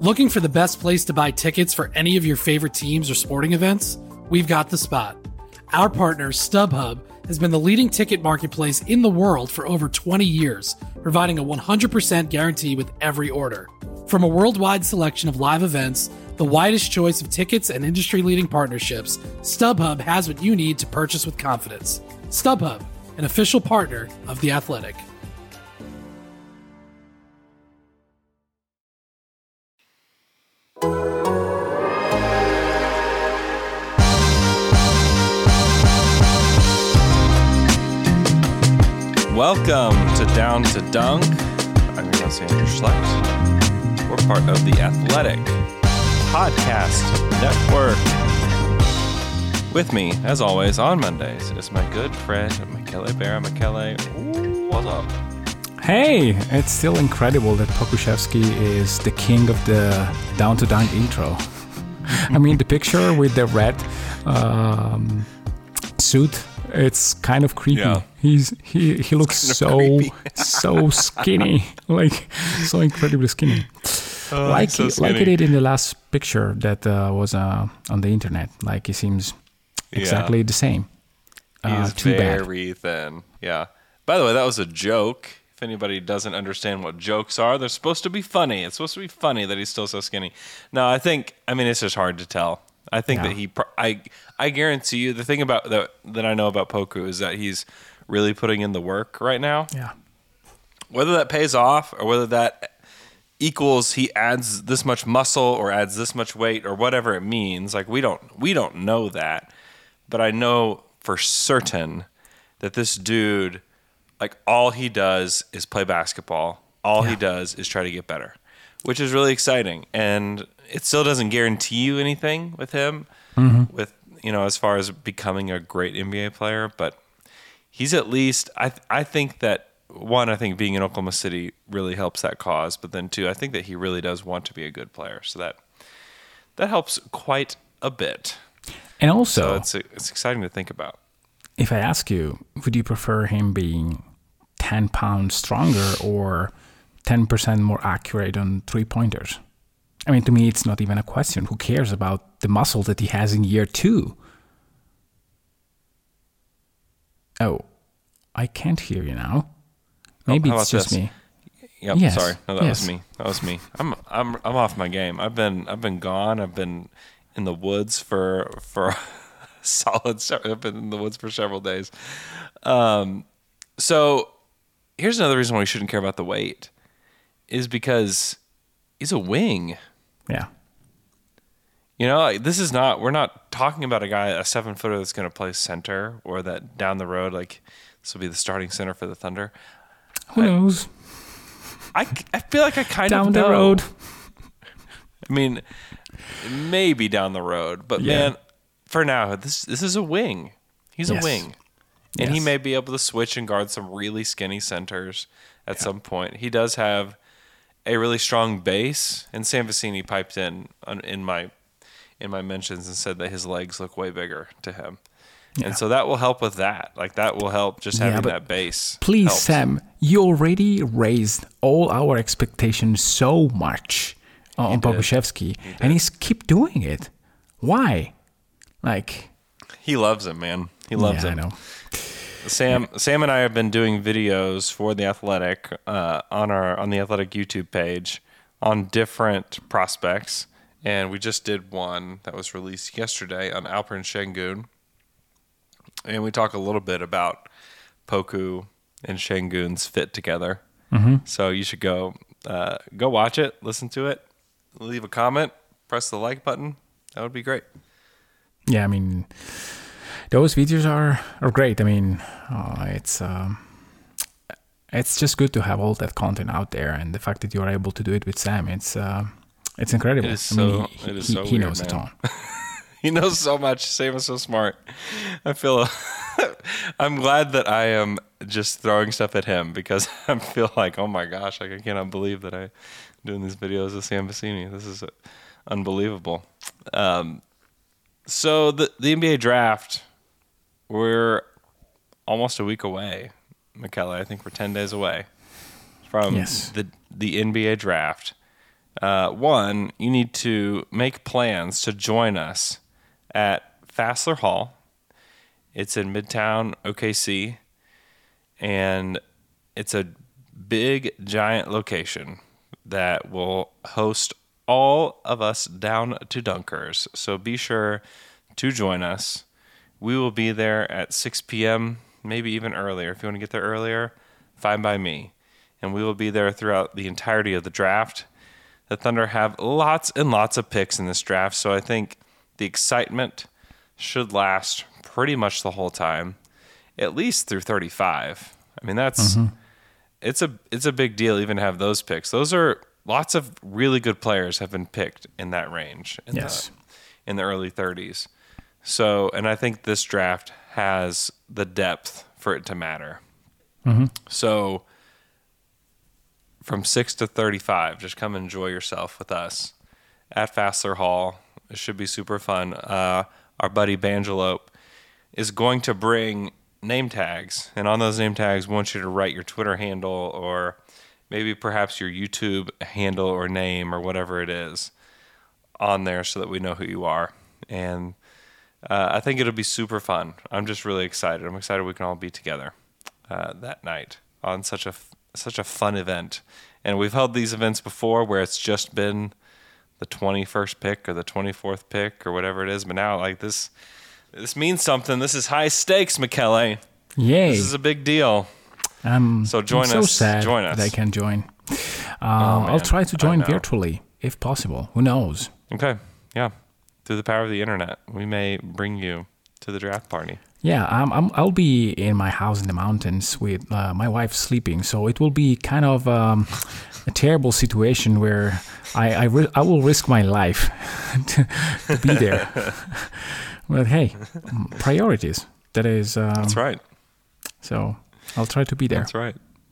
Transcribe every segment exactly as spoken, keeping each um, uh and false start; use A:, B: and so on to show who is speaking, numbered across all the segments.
A: Looking for the best place to buy tickets for any of your favorite teams or sporting events? We've got the spot. Our partner, StubHub, has been the leading ticket marketplace in the world for over twenty years, providing a one hundred percent guarantee with every order. From a worldwide selection of live events, the widest choice of tickets and industry-leading partnerships, StubHub has what you need to purchase with confidence. StubHub, an official partner of The Athletic.
B: Welcome to Down to Dunk. I'm your host, Andrew Schlecht. We're part of The Athletic Podcast Network. With me, as always, on Mondays is my good friend, Michele Berra. Michele, ooh, what's up?
C: Hey, it's still incredible that Pokusevski is the king of the Down to Dunk intro. I mean, the picture with the red um, suit, it's kind of creepy. Yeah. He's he he looks so so skinny, like so incredibly skinny. Oh, like so skinny. Like he did in the last picture that uh, was uh, on the internet. Like he seems exactly yeah. the same. Uh,
B: He's
C: too
B: very
C: bad.
B: thin. Yeah. By the way, that was a joke. If anybody doesn't understand what jokes are, they're supposed to be funny. It's supposed to be funny that he's still so skinny. No, I think. I mean, it's just hard to tell. I think yeah. that he. I I guarantee you, the thing about that that I know about Poku is that he's really putting in the work right now.
C: Yeah.
B: Whether that pays off or whether that equals he adds this much muscle or adds this much weight or whatever it means, like we don't we don't know that. But I know for certain that this dude, like all he does is play basketball. All yeah. he does is try to get better, which is really exciting. And it still doesn't guarantee you anything with him, mm-hmm. with you know, as far as becoming a great N B A player, but he's at least, I I think that, one, I think being in Oklahoma City really helps that cause. But then, two, I think that he really does want to be a good player. So that that helps quite a bit.
C: And also,
B: so it's it's exciting to think about.
C: If I ask you, would you prefer him being ten pounds stronger or ten percent more accurate on three-pointers? I mean, to me, it's not even a question. Who cares about the muscle that he has in year two? Oh, I can't hear you now. Maybe
B: oh,
C: it's just
B: this?
C: me.
B: Yep,
C: yes.
B: sorry. No, that
C: yes.
B: was me. That was me. I'm I'm I'm off my game. I've been I've been gone. I've been in the woods for for solid. I've been in the woods for several days. Um, so here's another reason why we shouldn't care about the weight, is because he's a wing.
C: Yeah.
B: You know, this is not, we're not talking about a guy, a seven footer that's going to play center or that down the road, like this will be the starting center for the Thunder.
C: Who
B: I,
C: knows?
B: I, I feel like I kind
C: down
B: of know.
C: Down the road.
B: I mean, maybe down the road, but yeah. man, for now, this this is a wing. He's yes. a wing. And yes. he may be able to switch and guard some really skinny centers at yeah. some point. He does have a really strong base, and Sam Vecini piped in in my in my mentions and said that his legs look way bigger to him. Yeah. And so that will help with that. Like that will help just having yeah, that base.
C: Please,
B: helps.
C: Sam, you already raised all our expectations so much on Pokusevski, and he's keep doing it. Why? Like
B: he loves him, man. He loves
C: yeah,
B: him.
C: I know.
B: Sam Sam and I have been doing videos for The Athletic uh, on our on the Athletic YouTube page on different prospects. And we just did one that was released yesterday on Alperen Şengün. And we talk a little bit about Poku and Şengün's fit together. Mm-hmm. So you should go uh, go watch it, listen to it, leave a comment, press the like button. That would be great.
C: Yeah, I mean, those videos are, are great. I mean, uh, it's um, it's just good to have all that content out there. And the fact that you are able to do it with Sam, it's... Uh, It's incredible.
B: It is
C: I mean,
B: so,
C: he,
B: it is
C: he,
B: so
C: he
B: weird,
C: knows
B: man.
C: it all.
B: He knows so much. Sam is so smart. I feel I'm glad that I am just throwing stuff at him because I feel like, oh my gosh, like I cannot believe that I'm doing these videos with Sam Vecini. This is unbelievable. Um, so the the N B A draft, we're almost a week away, Michele. I think we're ten days away from
C: yes.
B: the the N B A draft. Uh, one, you need to make plans to join us at Fassler Hall. It's in Midtown O K C, and it's a big, giant location that will host all of us down to dunkers. So be sure to join us. We will be there at six p.m., maybe even earlier. If you want to get there earlier, fine by me. And we will be there throughout the entirety of the draft. The Thunder have lots and lots of picks in this draft, so I think the excitement should last pretty much the whole time, at least through thirty-five. I mean, that's mm-hmm. it's a it's a big deal even to have those picks. Those are lots of really good players have been picked in that range in
C: yes.
B: the in the early thirties. So, and I think this draft has the depth for it to matter.
C: Mm-hmm.
B: So, from six to thirty-five, just come enjoy yourself with us at Fassler Hall. It should be super fun. Uh, our buddy Bangelope is going to bring name tags, and on those name tags, we want you to write your Twitter handle or maybe perhaps your YouTube handle or name or whatever it is on there so that we know who you are. And uh, I think it'll be super fun. I'm just really excited. I'm excited we can all be together uh, that night on such a such a fun event. And we've held these events before where it's just been the twenty-first pick or the twenty-fourth pick or whatever it is. But now, like this, this means something. This is high stakes, Michele.
C: Yay!
B: This is a big deal.
C: Um,
B: so join
C: I'm so
B: us.
C: sad
B: join us.
C: that I can join. Um,
B: oh,
C: I'll try to join
B: know.
C: virtually if possible. Who knows?
B: Okay. Yeah. Through the power of the internet, we may bring you to the draft party.
C: Yeah, I'm, I'm, I'll be in my house in the mountains with uh, my wife sleeping, so it will be kind of um, a terrible situation where I I, ri- I will risk my life to, to be there. But hey, priorities. That is. Um,
B: That's right.
C: So I'll try to be there.
B: That's right.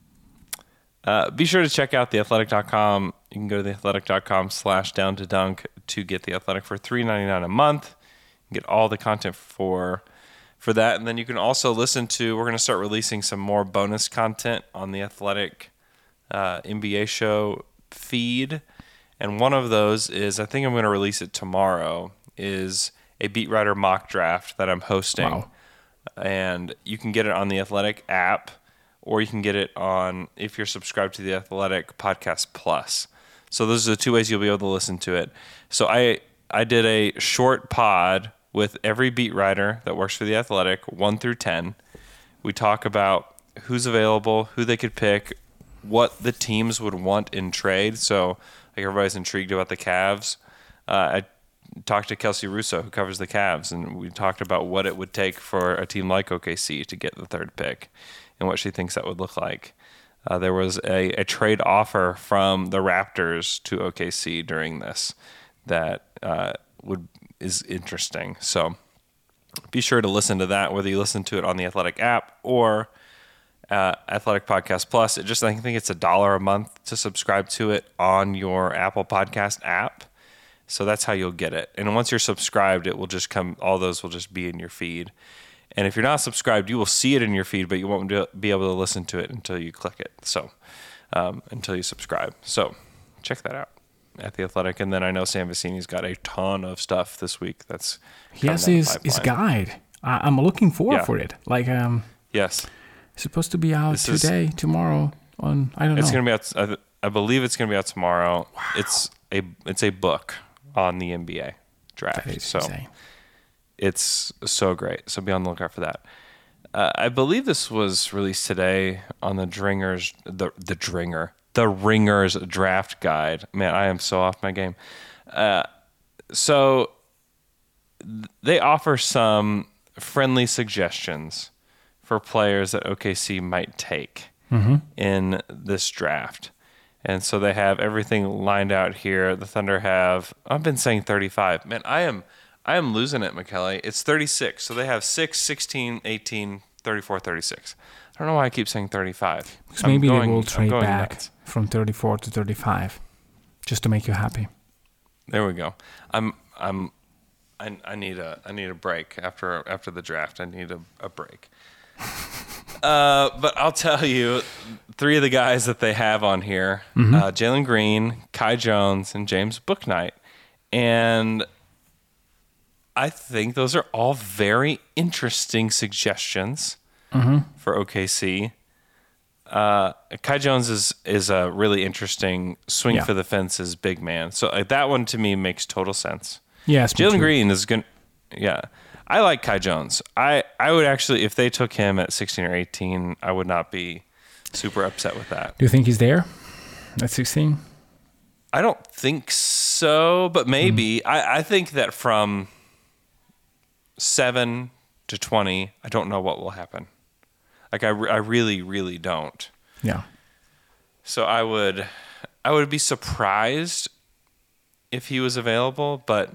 B: Uh, be sure to check out the athletic dot com. You can go to the athletic dot com slash down to dunk to get The Athletic for three ninety-nine a month. You get all the content for for that. And then you can also listen to, we're going to start releasing some more bonus content on the Athletic uh, N B A show feed. And one of those is, I think I'm going to release it tomorrow, is a Beat Writer mock draft that I'm hosting.
C: Wow.
B: And you can get it on the Athletic app, or you can get it on, if you're subscribed to the Athletic Podcast Plus. So those are the two ways you'll be able to listen to it. So I I did a short pod with every beat writer that works for the Athletic, one through ten. We talk about who's available, who they could pick, what the teams would want in trade. So like everybody's intrigued about the Cavs. Uh, I talked to Kelsey Russo, who covers the Cavs, and we talked about what it would take for a team like O K C to get the third pick and what she thinks that would look like. Uh, there was a, a trade offer from the Raptors to O K C during this that uh, would is interesting. So be sure to listen to that, whether you listen to it on the Athletic app or uh, Athletic Podcast Plus. It just I think it's a dollar a month to subscribe to it on your Apple Podcast app. So that's how you'll get it. And once you're subscribed, it will just come. All those will just be in your feed. And if you're not subscribed, you will see it in your feed, but you won't be able to listen to it until you click it. So um, until you subscribe. So check that out at The Athletic. And then I know Sam Vecini's got a ton of stuff this week. That's
C: he has his, his guide. I, I'm looking forward
B: yeah.
C: for it. Like um,
B: yes,
C: it's supposed to be out
B: this
C: today,
B: is,
C: tomorrow. On I don't
B: it's
C: know.
B: It's gonna be out. I, I believe it's gonna be out tomorrow.
C: Wow.
B: It's a it's a book on the N B A draft.
C: That is
B: so
C: insane.
B: It's so great. So be on the lookout for that. Uh, I believe this was released today on the Dringers, the the Dringer, the Ringers draft guide. Man, I am so off my game. Uh, so th- they offer some friendly suggestions for players that O K C might take
C: mm-hmm.
B: in this draft. And so they have everything lined out here. The Thunder have, I've been saying thirty-five. Man, I am I am losing it, Michele. It's thirty-six. So they have six, sixteen, eighteen, thirty-four, thirty-six. I don't know why I keep saying thirty-five.
C: Because maybe
B: going,
C: they will trade back
B: nuts.
C: from thirty-four to thirty-five just to make you happy.
B: There we go. I'm I'm I, I need a I need a break after after the draft. I need a, a break. Uh, but I'll tell you, three of the guys that they have on here,
C: Mm-hmm.
B: uh, Jalen Green, Kai Jones, and James Bouknight. And I think those are all very interesting suggestions
C: Mm-hmm.
B: for O K C. Uh, Kai Jones is, is a really interesting swing
C: Yeah.
B: for the fences big man. So like, that one to me makes total sense.
C: Yes, me
B: Jalen
C: too.
B: Green is going to, yeah. I like Kai Jones. I, I would actually, if they took him at sixteen or eighteen, I would not be super upset with that.
C: Do you think he's there at sixteen?
B: I don't think so, but maybe.
C: Mm.
B: I, I think that from seven to twenty, I don't know what will happen. Like, I, re- I really, really don't.
C: Yeah.
B: So I would, I would be surprised if he was available, but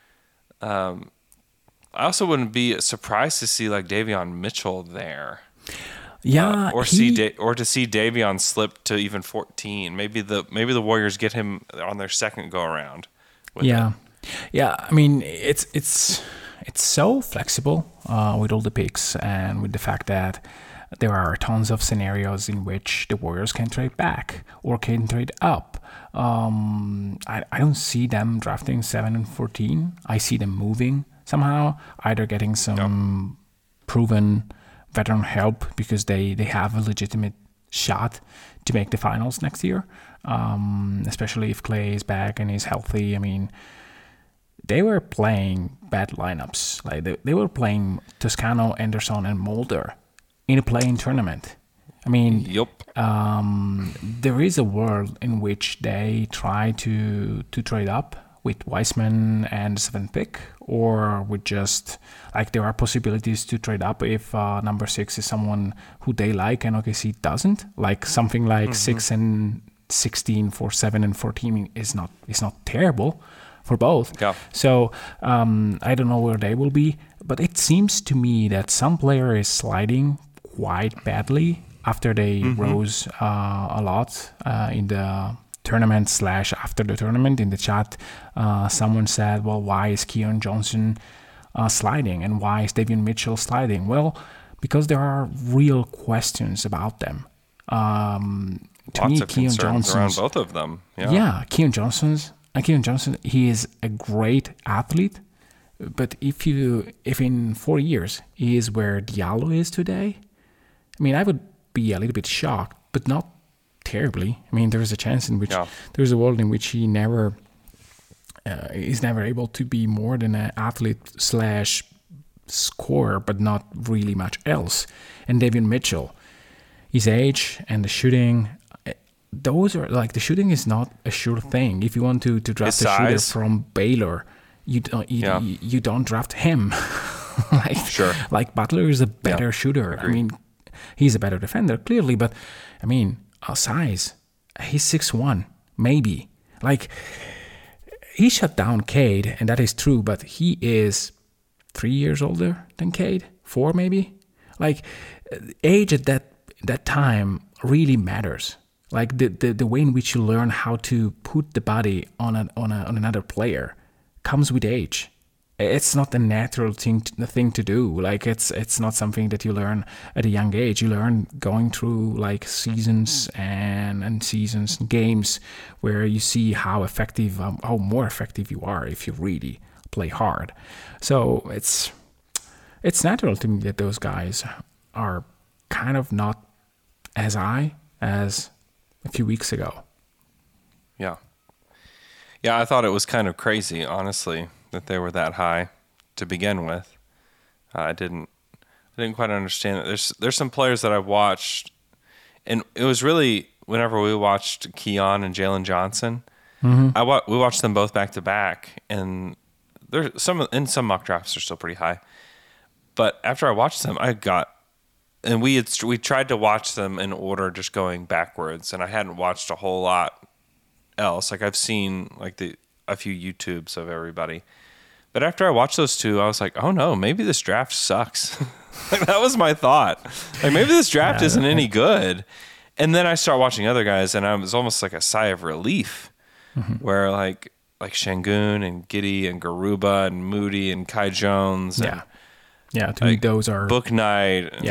B: um, I also wouldn't be surprised to see like Davion Mitchell there.
C: Yeah.
B: Uh, or
C: he-
B: see da- or to see Davion slip to even fourteen. Maybe the maybe the Warriors get him on their second go around. with
C: Yeah,
B: it.
C: yeah. I mean, it's it's it's so flexible uh, with all the picks and with the fact that there are tons of scenarios in which the Warriors can trade back or can trade up. Um, I I don't see them drafting seven and fourteen. I see them moving somehow, either getting some proven veteran help because they, they have a legitimate shot to make the finals next year, um, especially if Clay is back and is healthy. I mean, they were playing bad lineups. Like they, they were playing Toscano, Anderson, and Mulder in a playing tournament. I mean,
B: Yup.
C: um, there is a world in which they try to to trade up with Weissman and the seventh pick, or with just like there are possibilities to trade up if uh, number six is someone who they like and O K C doesn't. Like something like
B: Mm-hmm.
C: six and sixteen for seven and fourteen is not is not terrible for both.
B: Yeah.
C: So um, I don't know where they will be, but it seems to me that some player is sliding quite badly after they
B: Mm-hmm.
C: rose uh, a lot uh, in the tournament slash after the tournament. In the chat, uh, someone said, well, why is Keon Johnson uh, sliding and why is Davion Mitchell sliding? Well, because there are real questions about them. Um, to
B: Lots
C: me,
B: of
C: Keon
B: concerns around
C: Johnson's
B: both of them. Yeah.
C: yeah, Keon Johnson's uh, Keon Johnson, he is a great athlete, but if you if in four years he is where Diallo is today, I mean, I would be a little bit shocked, but not terribly. I mean, there is a chance in which
B: Yeah.
C: there's a world in which he never uh, is never able to be more than an athlete slash scorer, but not really much else. And Davion Mitchell, his age and the shooting, uh, those are like the shooting is not a sure thing. If you want to, to draft
B: His
C: a shooter
B: size.
C: from Baylor, you don't you,
B: Yeah.
C: you, you don't draft him. like
B: Sure.
C: like Butler is a better shooter. I mean, he's a better defender clearly, but I mean, uh, size. He's six one, maybe. Like he shut down Cade, and that is true, but he is three years older than Cade, four maybe. Like uh, age at that that time really matters. Like the, the, the way in which you learn how to put the body on a, on a, on another player comes with age. It's not a natural thing to, thing to do. Like it's it's not something that you learn at a young age. You learn going through like seasons and and seasons and games where you see how effective, um, how more effective you are if you really play hard. So it's it's natural to me that those guys are kind of not as high as a few weeks ago.
B: Yeah. Yeah, I thought it was kind of crazy, honestly, that they were that high to begin with. Uh, I didn't I didn't quite understand it. There's there's some players that I've watched, and it was really whenever we watched Keon and Jalen Johnson,
C: Mm-hmm.
B: I wa- we watched them both back to back, and there's some in some mock drafts are still pretty high. But after I watched them, I got and we had we tried to watch them in order, just going backwards, and I hadn't watched a whole lot else. Like I've seen like the a few YouTubes of everybody, but after I watched those two, I was like, oh no, maybe this draft sucks. Like, that was my thought. Like maybe this draft
C: Yeah,
B: isn't
C: okay.
B: any good. And then I start watching other guys, and I was almost like a sigh of relief,
C: Mm-hmm.
B: where like like Şengün and Giddey and Garuba and Moody and Kai Jones and
C: Yeah, yeah. To me, those are
B: Book Night. And
C: yeah.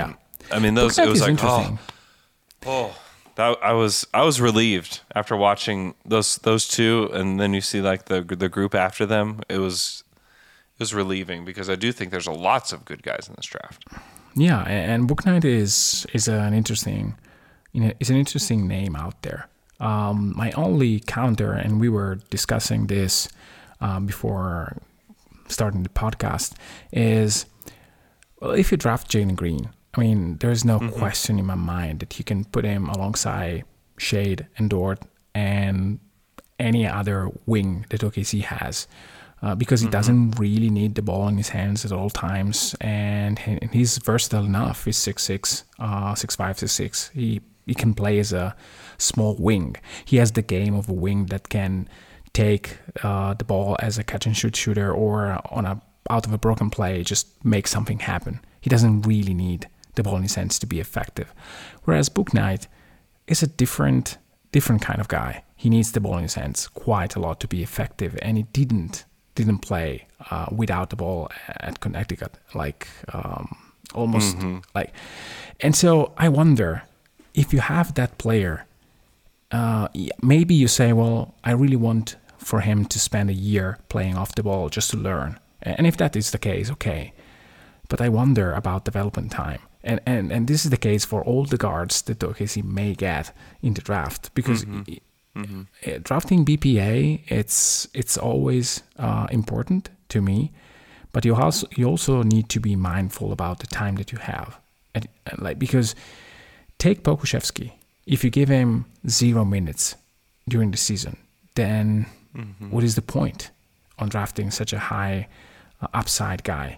B: I mean, those
C: Bouknight
B: it was
C: is
B: like oh,
C: interesting.
B: oh, that, I was I was relieved after watching those those two, and then you see like the the group after them. It was it was relieving because I do think there's lots of good guys in this draft.
C: Yeah, and Bouknight is is an interesting, you know, is an interesting name out there. Um, my only counter, and we were discussing this um, before starting the podcast, is well, if you draft Jalen Green, I mean, there's no mm-hmm. question in my mind that you can put him alongside Shade and Dort and any other wing that O K C has. Uh, because he mm-hmm. doesn't really need the ball in his hands at all times, and, he, and he's versatile enough. He's six six, uh, six five, six six. He he can play as a small wing. He has the game of a wing that can take uh, the ball as a catch and shoot shooter, or on a out of a broken play, just make something happen. He doesn't really need the ball in his hands to be effective. Whereas Bouknight is a different different kind of guy. He needs the ball in his hands quite a lot to be effective, and he didn't. didn't play uh, without the ball at Connecticut, like um, almost mm-hmm. like. And so I wonder if you have that player, uh, maybe you say, well, I really want for him to spend a year playing off the ball just to learn. And if that is the case, okay. But I wonder about development time. And, and, and this is the case for all the guards that O K C may get in the draft, because mm-hmm. Mm-hmm. drafting B P A, it's it's always uh, important to me, but you also you also need to be mindful about the time that you have, and, and like because take Pokusevski, if you give him zero minutes during the season, then mm-hmm. what is the point on drafting such a high uh, upside guy?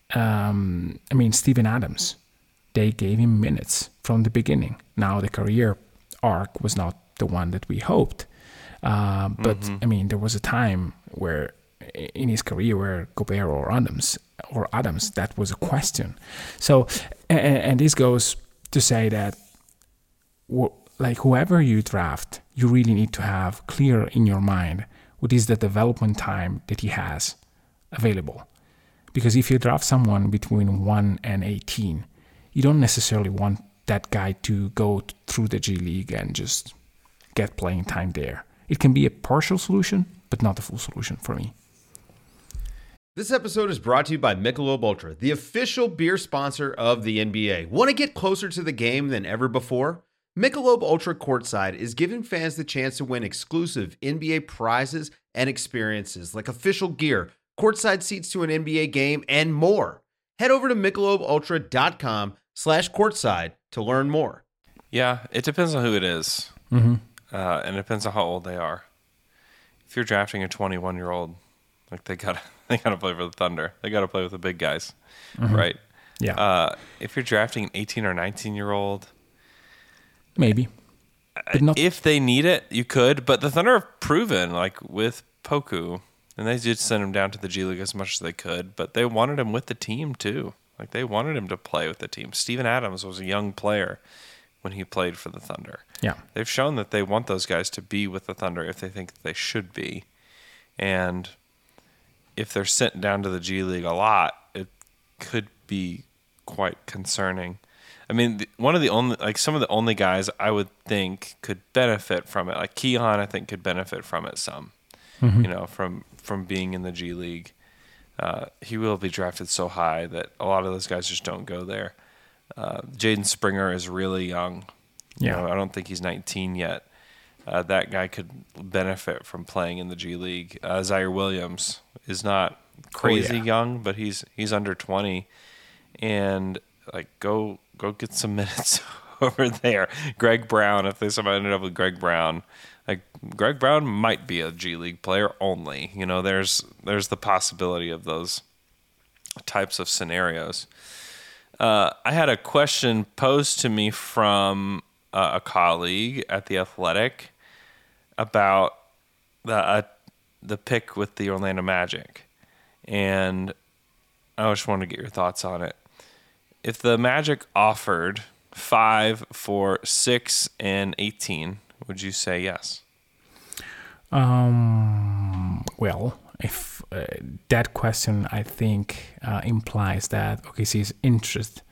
C: Um, I mean, Steven Adams, they gave him minutes from the beginning. Now the career arc was not the one that we hoped. Uh, but, mm-hmm. I mean, there was a time where in his career where Gobert or Adams, or Adams, that was a question. So, and, and this goes to say that, like, whoever you draft, you really need to have clear in your mind what is the development time that he has available. Because if you draft someone between one and eighteen, you don't necessarily want that guy to go through the G League and just get playing time there. It can be a partial solution, but not a full solution for me.
D: This episode is brought to you by Michelob Ultra, the official beer sponsor of the N B A. Want to get closer to the game than ever before? Michelob Ultra Courtside is giving fans the chance to win exclusive N B A prizes and experiences like official gear, courtside seats to an N B A game, and more. Head over to michelobultra.com slash courtside to learn more.
B: Yeah, it depends on who it is.
C: Mm-hmm.
B: Uh, and it depends on how old they are. If you're drafting a twenty-one-year-old, like they got they got to play for the Thunder. They got to play with the big guys, mm-hmm. right?
C: Yeah.
B: Uh, if you're drafting an eighteen or nineteen-year-old,
C: maybe. But not-
B: if they need it, you could. But the Thunder have proven, like with Poku, and they did send him down to the G League as much as they could, but they wanted him with the team too. Like they wanted him to play with the team. Steven Adams was a young player when he played for the Thunder.
C: Yeah.
B: They've shown that they want those guys to be with the Thunder if they think they should be. And if they're sent down to the G League a lot, it could be quite concerning. I mean, the, one of the only, like some of the only guys I would think could benefit from it, like Keon, I think could benefit from it some, mm-hmm. you know, from, from being in the G League. Uh, he will be drafted so high that a lot of those guys just don't go there. Uh, Jaden Springer is really young. You
C: Yeah.
B: know, I don't think he's nineteen yet. Uh, that guy could benefit from playing in the G League. Uh, Zaire Williams is not crazy
C: oh, yeah.
B: young, but he's he's under twenty, and like go go get some minutes over there. Greg Brown, if they somehow ended up with Greg Brown, like Greg Brown might be a G League player only. You know, there's there's the possibility of those types of scenarios. Uh, I had a question posed to me from uh, a colleague at The Athletic about the uh, the pick with the Orlando Magic, and I just wanted to get your thoughts on it. If the Magic offered five for six and eighteen, would you say yes?
C: Um. Well, if uh, that question, I think, uh, implies that O K C's interest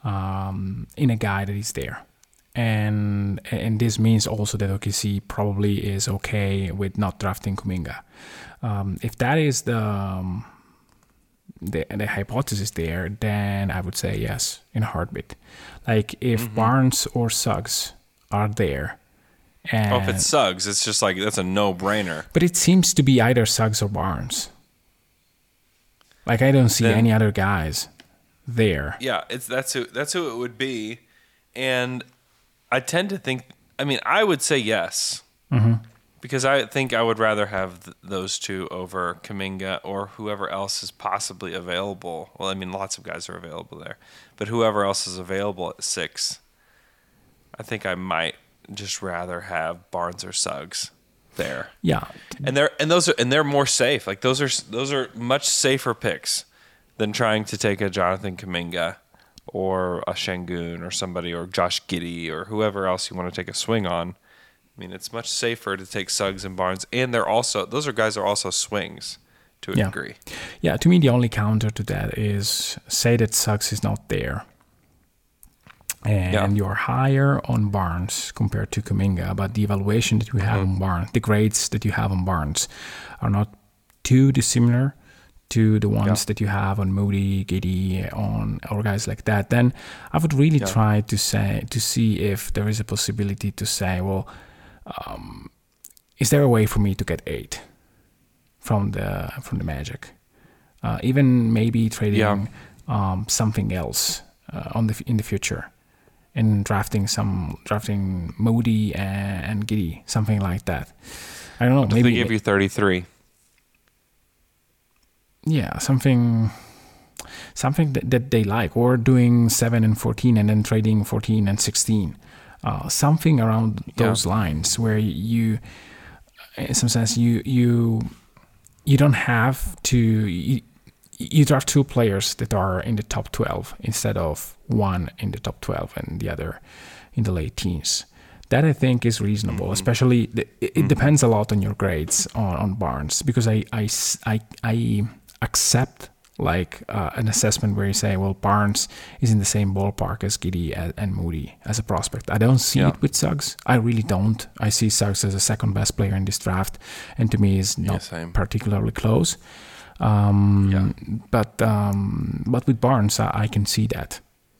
C: um, in a guy that is there. And and this means also that O K C probably is okay with not drafting Kuminga. Um, if that is the, um, the the hypothesis there, then I would say yes in a heartbeat. Like if mm-hmm. Barnes or Suggs are there. And,
B: oh, if it's Suggs, it's just like that's a no-brainer.
C: But it seems to be either Suggs or Barnes. Like I don't see then, any other guys there.
B: Yeah, it's that's who that's who it would be, and I tend to think. I mean, I would say yes, mm-hmm. because I think I would rather have th- those two over Kuminga or whoever else is possibly available. Well, I mean, lots of guys are available there, but whoever else is available at six, I think I might just rather have Barnes or Suggs there.
C: Yeah,
B: and they're and those are and they're more safe. Like those are those are much safer picks than trying to take a Jonathan Kuminga or a Şengün or somebody or Josh Giddey or whoever else you want to take a swing on. I mean, it's much safer to take Suggs and Barnes, and they're also those are guys are also swings to a
C: yeah.
B: degree.
C: Yeah, to me the only counter to that is say that Suggs is not there. And yeah. you're higher on Barnes compared to Kuminga, but the evaluation that you have mm-hmm. on Barnes, the grades that you have on Barnes, are not too dissimilar to the ones yeah. that you have on Moody, Giddey, on or guys like that. Then I would really yeah. try to say to see if there is a possibility to say, well, um, is there a way for me to get eight from the from the Magic? Uh, even maybe trading yeah. um, something else uh, on the in the future. And drafting some drafting Moody and, and Giddey, something like that. I don't know.
B: Maybe they give you thirty-three.
C: Yeah, something, something that, that they like, or doing seven and fourteen, and then trading fourteen and sixteen. Uh, something around those yeah. lines where you, in some sense, you you you don't have to. You, You draft two players that are in the top twelve instead of one in the top twelve and the other in the late teens. That I think is reasonable, mm-hmm. especially the, it, it mm-hmm. depends a lot on your grades on, on Barnes, because I, I, I, I accept like uh, an assessment where you say, well, Barnes is in the same ballpark as Giddey and, and Moody as a prospect. I don't see yeah. it with Suggs. I really don't. I see Suggs as a second best player in this draft, and to me is not
B: yeah,
C: particularly close. Um,
B: yeah.
C: But um, but with Barnes, I, I can see that.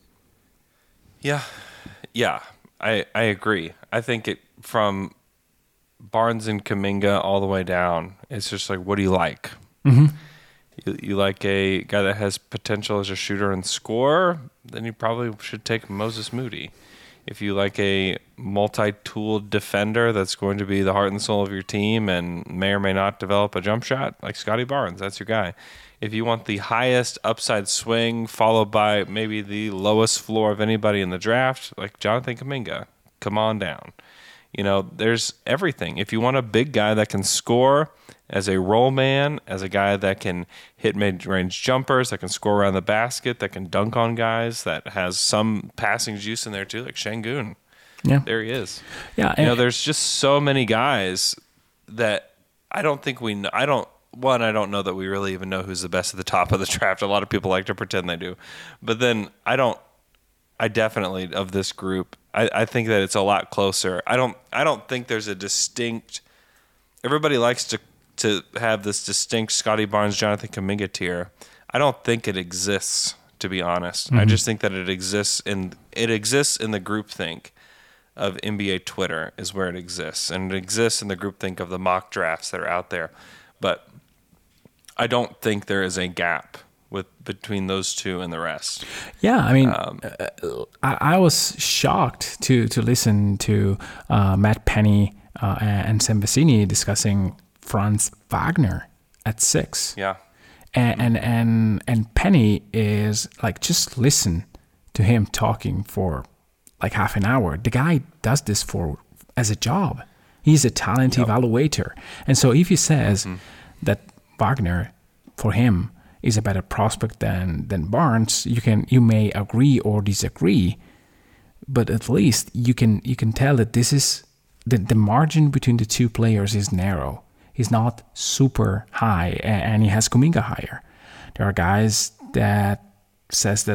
B: Yeah, yeah, I I agree. I think it from Barnes and Kuminga all the way down. It's just like, what do you like?
C: Mm-hmm.
B: You, you like a guy that has potential as a shooter and scorer? Then you probably should take Moses Moody. If you like a multi-tool defender that's going to be the heart and soul of your team and may or may not develop a jump shot, like Scotty Barnes, that's your guy. If you want the highest upside swing followed by maybe the lowest floor of anybody in the draft, like Jonathan Kuminga, come on down. You know, there's everything. If you want a big guy that can score as a roll man, as a guy that can hit mid-range jumpers, that can score around the basket, that can dunk on guys, that has some passing juice in there too, like Şengün.
C: Yeah.
B: There he is.
C: Yeah.
B: You know, there's just so many guys that I don't think we know. I don't, one, I don't know that we really even know who's the best at the top of the draft. A lot of people like to pretend they do. But then I don't, I definitely, of this group, I, I think that it's a lot closer. I don't, I don't think there's a distinct, everybody likes to, to have this distinct Scotty Barnes, Jonathan Kuminga tier. I don't think it exists, to be honest. Mm-hmm. I just think that it exists in, it exists in the groupthink of N B A Twitter is where it exists. And it exists in the groupthink of the mock drafts that are out there. But I don't think there is a gap with between those two and the rest.
C: Yeah, I mean, um, uh, I, I was shocked to to listen to uh, Matt Penny uh, and Sam Vecini discussing Franz Wagner at six.
B: Yeah,
C: and, and and and Penny is like, just listen to him talking for like half an hour. The guy does this for as a job. He's a talent yep. evaluator, and so if he says mm-hmm. that Wagner for him is a better prospect than than Barnes, you can you may agree or disagree, but at least you can you can tell that this is the the margin between the two players is narrow. He's not super high, and he has Kuminga higher. There are guys that says that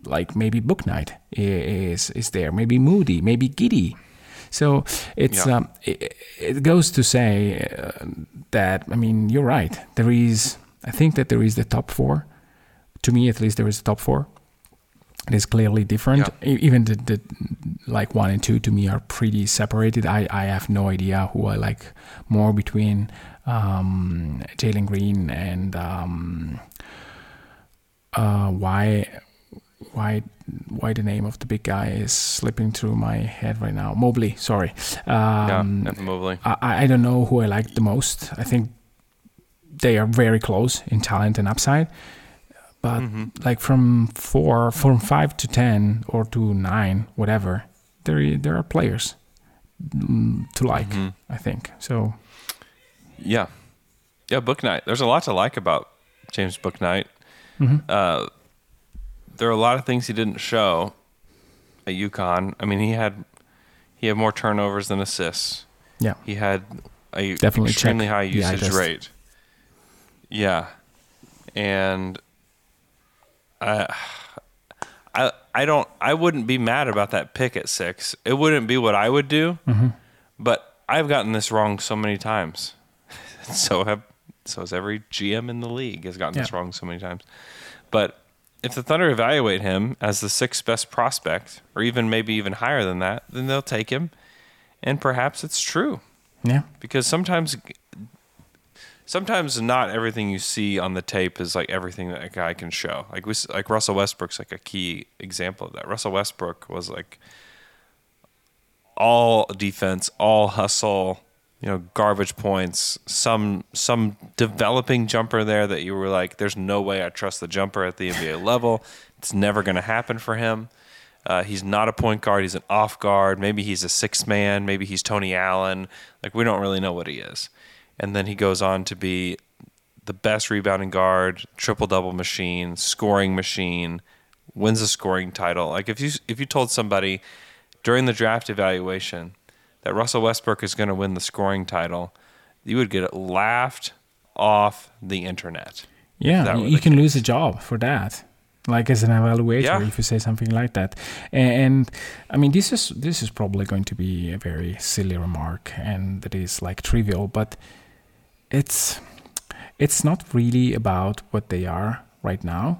C: like maybe Bouknight is is there, maybe Moody, maybe Giddy. So it's
B: yeah.
C: um, it, it goes to say uh, that, I mean, you're right. There is, I think that there is the top four. To me, at least, there is the top four. It is clearly different.
B: Yeah.
C: E- Even the, the like one and two to me are pretty separated. I, I have no idea who I like more between um, Jalen Green and um, uh, why why why the name of the big guy is slipping through my head right now. Mobley, sorry. Um,
B: yeah, Mobley.
C: I, I don't know who I like the most. I think they are very close in talent and upside. But mm-hmm. like from four, from five to ten, or to nine, whatever, there there are players to like. Mm-hmm. I think so.
B: Yeah, yeah. Bouknight. There's a lot to like about James Bouknight. Mm-hmm. Uh, there are a lot of things he didn't show at UConn. I mean, he had he had more turnovers than assists.
C: Yeah,
B: he had a
C: Definitely
B: extremely high usage
C: just...
B: rate. Yeah, and. I, I I don't I wouldn't be mad about that pick at six. It wouldn't be what I would do, mm-hmm. but I've gotten this wrong so many times. so have so has every G M in the league has gotten yeah. this wrong so many times. But if the Thunder evaluate him as the sixth best prospect, or even maybe even higher than that, then they'll take him, and perhaps it's true.
C: Yeah,
B: because sometimes. Sometimes not everything you see on the tape is like everything that a guy can show. Like we, like Russell Westbrook's like a key example of that. Russell Westbrook was like all defense, all hustle, you know, garbage points, some some developing jumper there that you were like, there's no way I trust the jumper at the N B A level. It's never going to happen for him. Uh, he's not a point guard. He's an off guard. Maybe he's a six man. Maybe he's Tony Allen. Like we don't really know what he is. And then he goes on to be the best rebounding guard, triple-double machine, scoring machine, wins a scoring title. Like if you if you told somebody during the draft evaluation that Russell Westbrook is going to win the scoring title, you would get laughed off the internet.
C: Yeah, you can case. lose a job for that. Like as an evaluator, yeah. if you say something like that. And, and I mean, this is this is probably going to be a very silly remark, and it is like trivial, but it's it's not really about what they are right now.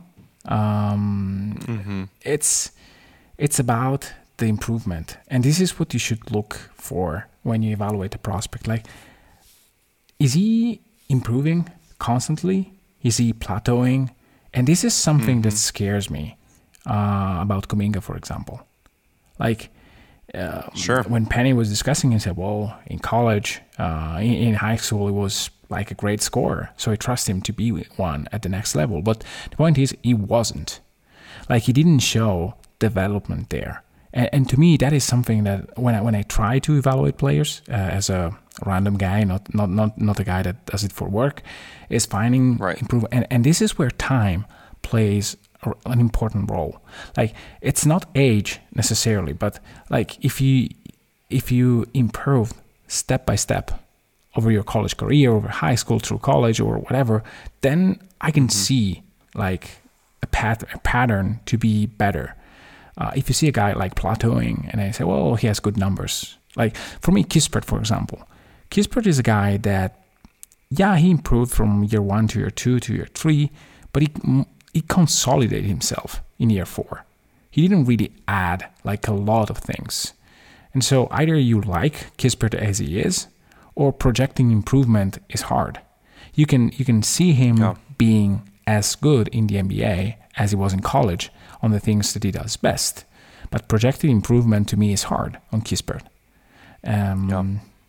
C: Um, mm-hmm. It's it's about the improvement, and this is what you should look for when you evaluate a prospect. Like, is he improving constantly? Is he plateauing? And this is something mm-hmm. that scares me uh, about Kuminga, for example. Like, uh,
B: sure.
C: when Penny was discussing, he said, well, in college, uh, in, in high school, he was like a great scorer. So I trust him to be one at the next level. But the point is, he wasn't. Like, he didn't show development there. And, and to me, that is something that when I, when I try to evaluate players uh, as a random guy, not, not, not, not a guy that does it for work, is finding
B: right.
C: improvement. And, and this is where time plays an important role. Like, it's not age necessarily, but like if you if you improve step by step over your college career, over high school through college or whatever, then I can mm-hmm. see like a path a pattern to be better. Uh, if you see a guy like plateauing and I say, well, he has good numbers. Like for me, Kispert, for example. Kispert is a guy that, yeah, he improved from year one to year two to year three, but he he consolidated himself in year four. He didn't really add like a lot of things. And so either you like Kispert as he is, or projecting improvement is hard. You can you can see him yeah. being as good in the N B A as he was in college on the things that he does best. But projecting improvement to me is hard on Kispert. Um, yeah.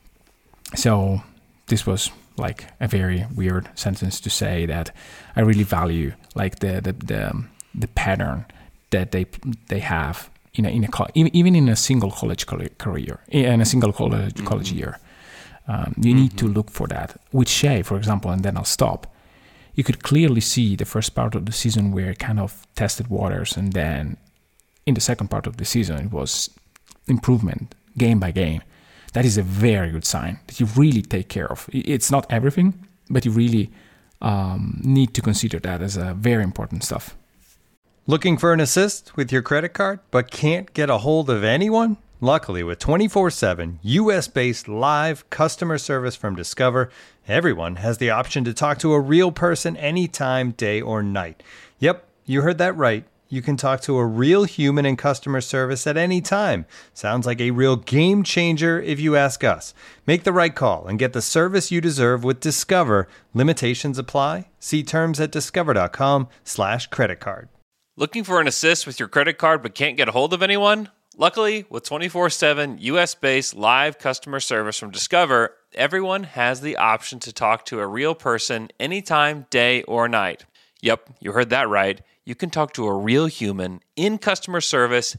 C: So this was like a very weird sentence to say that I really value like the the the, the pattern that they they have in a, in a even in a single college career in a single college mm-hmm. college year. Um, you mm-hmm. need to look for that. With Shea, for example, and then I'll stop. You could clearly see the first part of the season where it kind of tested waters, and then in the second part of the season it was improvement game by game. That is a very good sign that you really take care of. It's not everything, but you really um, need to consider that as a very important stuff.
E: Looking for an assist with your credit card, but can't get a hold of anyone? Luckily, with twenty-four seven U S-based live customer service from Discover, everyone has the option to talk to a real person anytime, day or night. Yep, you heard that right. You can talk to a real human in customer service at any time. Sounds like a real game changer if you ask us. Make the right call and get the service you deserve with Discover. Limitations apply. See terms at discover.com slash credit card.
B: Looking for an assist with your credit card but can't get a hold of anyone? Luckily, with twenty-four seven U S-based live customer service from Discover, everyone has the option to talk to a real person anytime, day or night. Yep, you heard that right. You can talk to a real human in customer service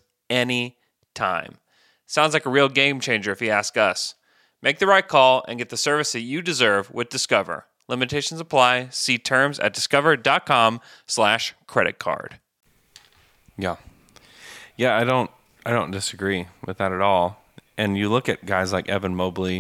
B: anytime. Sounds like a real game changer if you ask us. Make the right call and get the service that you deserve with Discover. Limitations apply. See terms at discover.com slash credit card. Yeah. Yeah, I don't I don't disagree with that at all. And you look at guys like Evan Mobley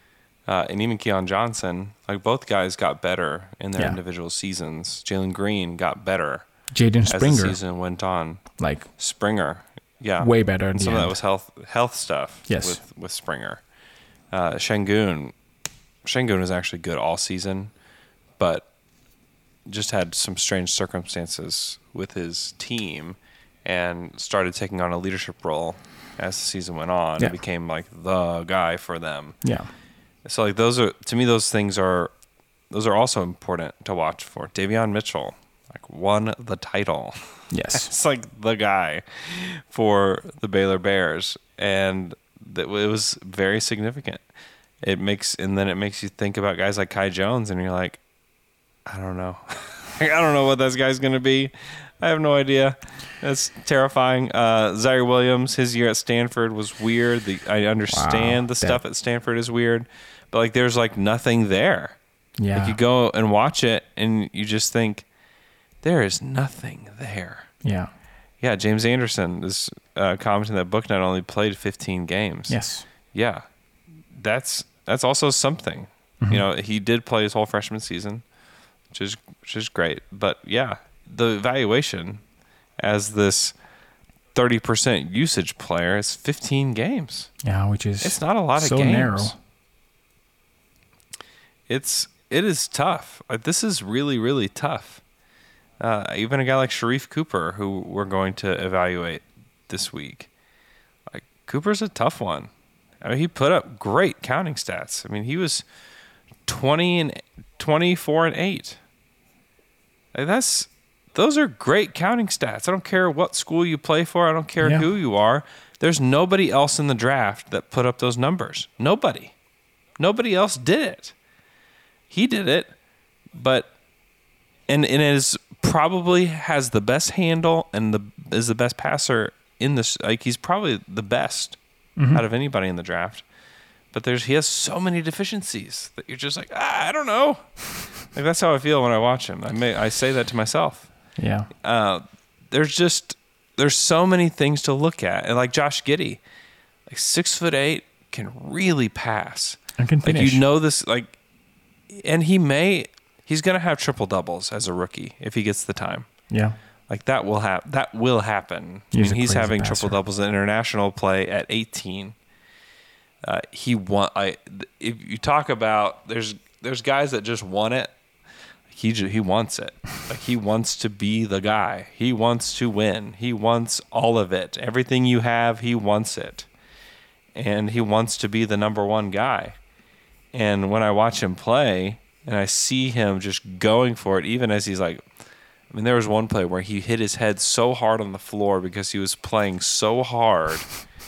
B: uh, and even Keon Johnson, like both guys got better in their
C: Yeah.
B: individual seasons. Jalen Green got better
C: Jaden
B: as the
C: Springer,
B: season went on.
C: like
B: Springer, yeah.
C: way better. In
B: And
C: the
B: some of that
C: end.
B: was health health stuff
C: Yes.
B: with, with Springer. Uh, Şengün, Şengün was actually good all season, but just had some strange circumstances with his team and started taking on a leadership role as the season went on.
C: Yeah.
B: And became like the guy for them.
C: Yeah.
B: So like those are, to me, those things are, those are also important to watch for. Davion Mitchell, like won the title.
C: Yes.
B: It's like the guy for the Baylor Bears, and that it was very significant. It makes, and then it makes you think about guys like Kai Jones, and you're like, I don't know, I don't know what this guy's gonna be. I have no idea. That's terrifying. Uh, Zaire Williams, his year at Stanford was weird. The, I understand
C: Wow,
B: the stuff
C: that-
B: at Stanford is weird, but like there's like nothing there.
C: Yeah.
B: Like you go and watch it, and you just think there is nothing there.
C: Yeah.
B: Yeah, James Anderson is uh, commenting that Book not only played fifteen games.
C: Yes.
B: Yeah, that's that's also something.
C: Mm-hmm.
B: You know, he did play his whole freshman season, which is which is great. But yeah, the evaluation as this thirty percent usage player is fifteen games.
C: Yeah, which is
B: It's not a lot of
C: so
B: games.
C: narrow.
B: It's it is tough. Like, this is really really tough. Uh, even a guy like Sharif Cooper, who we're going to evaluate this week, like Cooper's a tough one. I mean, he put up great counting stats. I mean, he was twenty and twenty-four and eight. Like that's those are great counting stats. I don't care what school you play for. I don't care
C: Yeah.
B: who you are. There's nobody else in the draft that put up those numbers. Nobody. Nobody else did it. He did it, but and and is probably has the best handle and the is the best passer in this. Like he's probably the best
C: Mm-hmm.
B: out of anybody in the draft. But there's he has so many deficiencies that you're just like, ah, I don't know. Like that's how I feel when I watch him. I may I say that to myself.
C: Yeah.
B: Uh, there's just there's so many things to look at, and like Josh Giddey, like six foot eight, can really pass.
C: I can
B: Like
C: finish.
B: you know this, like, and he may he's gonna have triple doubles as a rookie if he gets the time.
C: Yeah.
B: Like that will happen. That will happen. I
C: He's
B: mean,
C: a
B: he's
C: crazy
B: having
C: passer.
B: triple doubles in international play at eighteen. Uh, he want. I if you talk about there's there's guys that just want it. He ju- he wants it. Like he wants to be the guy. He wants to win. He wants all of it. Everything you have, he wants it, and he wants to be the number one guy. And when I watch him play, and I see him just going for it, even as he's like. I mean, there was one play where he hit his head so hard on the floor because he was playing so hard.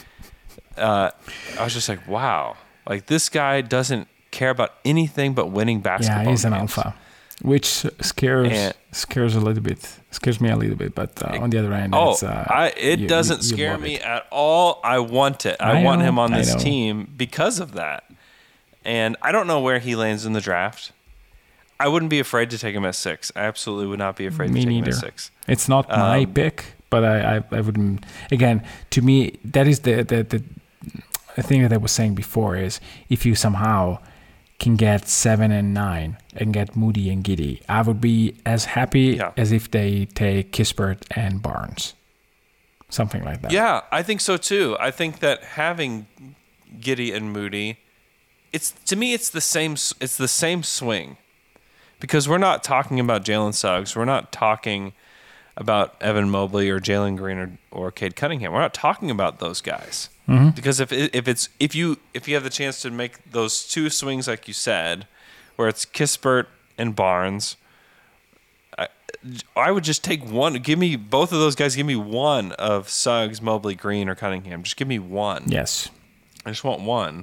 B: Uh, I was just like, wow. Like, this guy doesn't care about anything but winning basketball
C: Yeah, he's an
B: games.
C: alpha, which scares
B: And-
C: scares a little bit. Scares me a little bit, but uh, on the other hand,
B: Oh,
C: it's, uh,
B: I, it
C: you-
B: doesn't
C: you- you
B: scare
C: love
B: me
C: it.
B: at all. I want it. I,
C: I
B: want
C: know,
B: him on
C: I
B: this
C: know.
B: team because of that. And I don't know where he lands in the draft. I wouldn't be afraid to take him at six. I absolutely would not be afraid
C: Me
B: to take
C: neither.
B: him at six.
C: It's not my
B: Um,
C: pick, but I, I, I wouldn't. Again, to me, that is the, the the the thing that I was saying before is if you somehow can get seven and nine and get Moody and Giddey, I would be as happy
B: Yeah.
C: as if they take Kispert and Barnes. Something like that.
B: Yeah, I think so too. I think that having Giddey and Moody, it's to me it's the same it's the same swing. Because we're not talking about Jalen Suggs, we're not talking about Evan Mobley or Jalen Green or, or Cade Cunningham. We're not talking about those guys. Mm-hmm. Because if if it's if you if you have the chance to make those two swings like you said, where it's Kispert and Barnes, I, I would just take one. Give me both of those guys. Give me one of Suggs, Mobley, Green, or Cunningham. Just give me one.
C: Yes.
B: I just want one.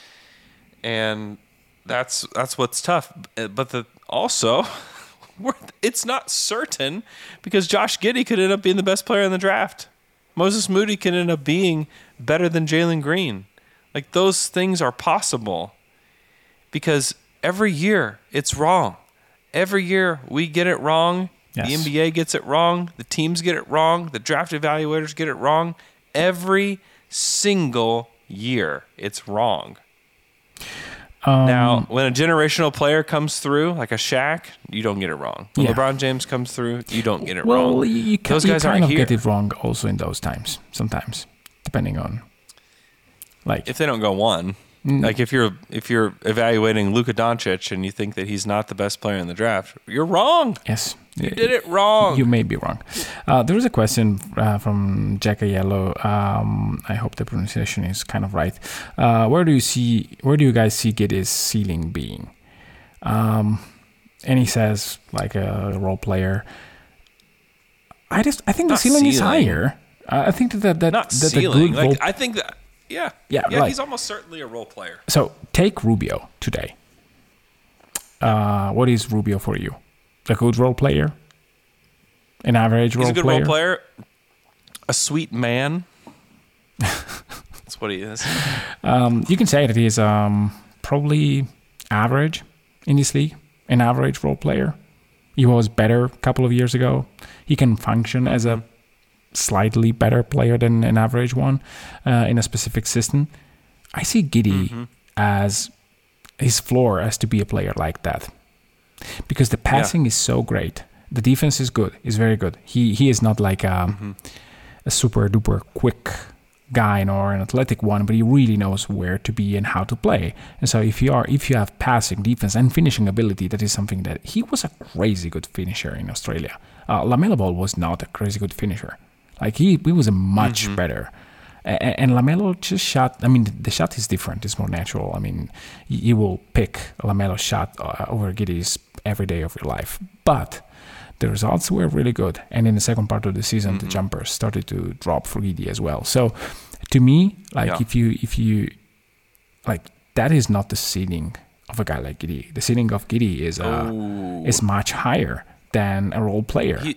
B: And that's that's what's tough. But the also, it's not certain because Josh Giddey could end up being the best player in the draft. Moses Moody can end up being better than Jalen Green. Like, those things are possible because every year it's wrong. Every year we get it wrong.
C: Yes.
B: The N B A gets it wrong. The teams get it wrong. The draft evaluators get it wrong. Every single year it's wrong.
C: Um,
B: Now, when a generational player comes through, like a Shaq, you don't get it wrong. When
C: Yeah.
B: LeBron James comes through, you don't get it
C: well,
B: wrong.
C: you, you,
B: Those
C: you
B: guys
C: kind
B: aren't
C: of
B: here.
C: get it wrong also in those times, sometimes, depending on, like,
B: If they don't go one,
C: Mm.
B: like if you're if you're evaluating Luka Doncic and you think that he's not the best player in the draft, you're wrong.
C: yes.
B: You did it wrong.
C: You may be wrong. Uh, there is a question uh, from Jack Yellow. Um, I hope the pronunciation is kind of right. Uh, where do you see? Where do you guys see Giddey's ceiling being? Um, and he says like a role player. I just I think the
B: Not
C: ceiling, is
B: ceiling.
C: higher. Uh, I think that that, that
B: not
C: that the
B: ceiling.
C: good
B: Like
C: role.
B: I think that yeah.
C: Yeah,
B: Yeah,
C: like-
B: he's almost certainly a role player.
C: So take Rubio today. Uh, what is Rubio for you? A good role player? An average role
B: He's a good
C: player?
B: role player. A sweet man. That's what he is.
C: Um, you can say that he's um, probably average in this league, an average role player. He was better a couple of years ago. He can function as a slightly better player than an average one uh, in a specific system. I see Giddey
B: Mm-hmm.
C: as his floor as to be a player like that because the passing is so great. The defense is good. Is very good. He he is not like a,
B: Mm-hmm.
C: a super duper quick guy nor an athletic one, but he really knows where to be and how to play. And so if you are if you have passing, defense, and finishing ability, that is something that he was a crazy good finisher in Australia. Uh, LaMelo Ball was not a crazy good finisher. Like he, he was a much
B: Mm-hmm.
C: better. A- And LaMelo just shot. I mean, the shot is different. It's more natural. I mean, y- you will pick a LaMelo shot uh, over Giddey's every day of your life. But the results were really good. And in the second part of the season,
B: Mm-hmm.
C: the jumpers started to drop for Giddey as well. So, to me, like
B: Yeah.
C: if you if you like that is not the ceiling of a guy like Giddey. The ceiling of Giddey is uh,
B: Ooh.
C: is much higher than a role player.
B: He,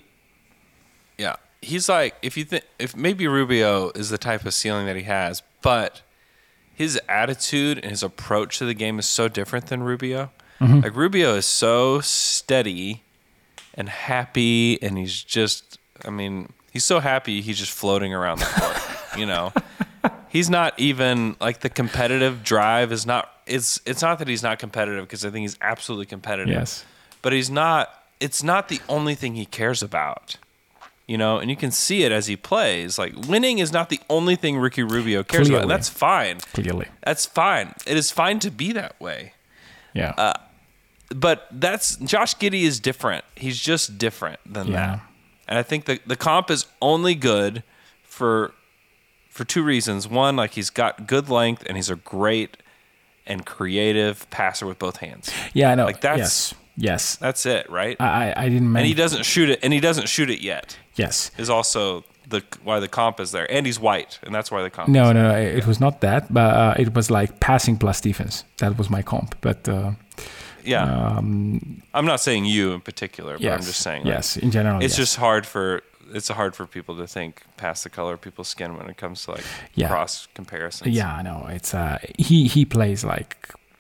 B: yeah, he's like if you think if maybe Rubio is the type of ceiling that he has, but his attitude and his approach to the game is so different than Rubio.
C: Mm-hmm.
B: Like Rubio is so steady and happy, and he's just, I mean, he's so happy he's just floating around the court. You know, he's not even like the competitive drive is not. It's it's not that he's not competitive because I think he's absolutely competitive.
C: Yes.
B: But he's not, it's not the only thing he cares about, you know, and you can see it as he plays. Like, winning is not the only thing Ricky Rubio cares about, and
C: Clearly.
B: that's fine.
C: Clearly,
B: That's fine. It is fine to be that way.
C: yeah.
B: Uh, But that's, Josh Giddey is different. He's just different than
C: Yeah.
B: that. And I think the, the comp is only good for for two reasons. One, like he's got good length, and he's a great and creative passer with both hands.
C: yeah, I know.
B: like that's-
C: yes. Yes.
B: That's it, right?
C: I I I didn't
B: and
C: mention.
B: he doesn't shoot it, and he doesn't shoot it yet.
C: Yes.
B: Is also the why the comp is there, and he's white, and that's why the comp.
C: No,
B: is
C: no, no. It was not that, but uh, it was like passing plus defense. That was my comp. But uh,
B: Yeah,
C: um,
B: I'm not saying you in particular, but
C: yes,
B: I'm just saying. like,
C: yes, in general,
B: it's
C: yes.
B: just hard for it's hard for people to think past the color of people's skin when it comes to like
C: Yeah.
B: cross comparisons.
C: Yeah, I know. It's uh, he he plays like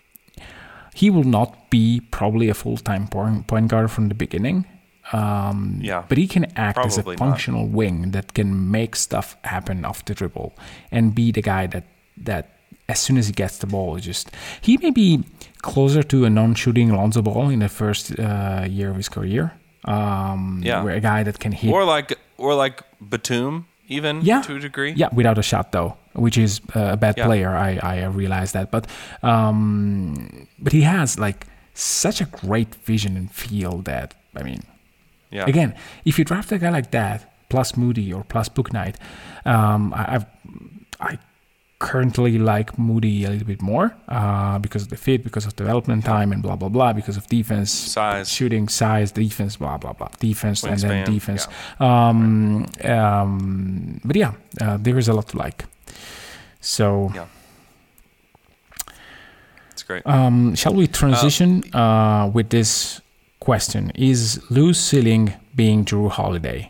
C: he will not be probably a full time point point guard from the beginning. Um,
B: Yeah.
C: but he can act as a
B: Probably not.
C: functional wing that can make stuff happen off the dribble and be the guy that that as soon as he gets the ball, it's just he may be closer to a non-shooting Lonzo Ball in the first uh, year of his career. Um,
B: Yeah.
C: where a guy that can hit.
B: Or like or like Batum, even
C: Yeah.
B: to a degree.
C: Yeah, without a shot though, which is uh, a bad
B: Yeah.
C: player. I I realize that, but um, but he has like such a great vision and feel that I mean,
B: Yeah.
C: again, if you draft a guy like that plus Moody or plus Book Knight, um, I I've, I currently like Moody a little bit more uh, because of the fit, because of development time, and blah blah blah, because of defense,
B: Size.
C: shooting, size, defense, blah blah blah, defense, and then
B: Wingspan,
C: defense. Um, um, but yeah, uh, there is a lot to like. So,
B: Yeah. It's great.
C: um, shall we transition uh, with this question? Is Lou's ceiling being Drew Holiday?